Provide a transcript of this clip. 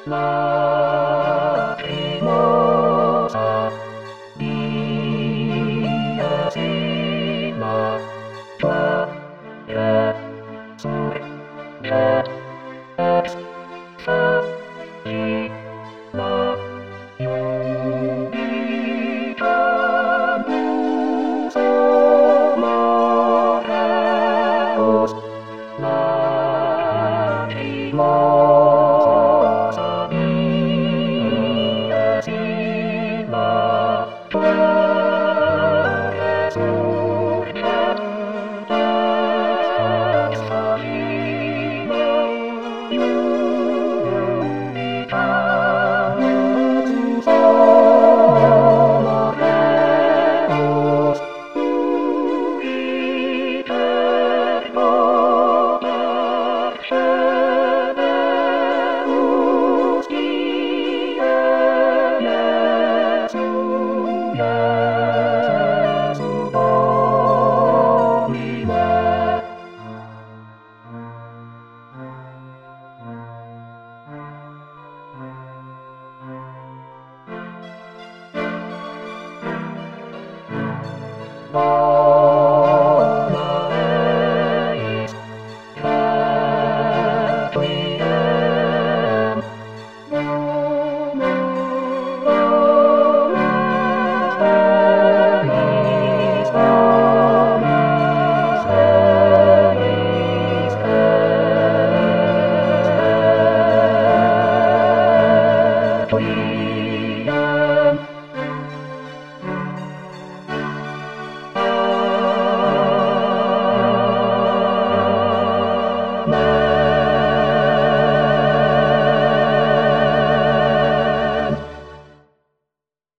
Lacrimosa mia sima quae surget ex facilla iudicamus homoreus lacrimosa mia sima quae surget ex facilla iudicamus homoreus viterbo Arceneus Jesu Domine. Amen.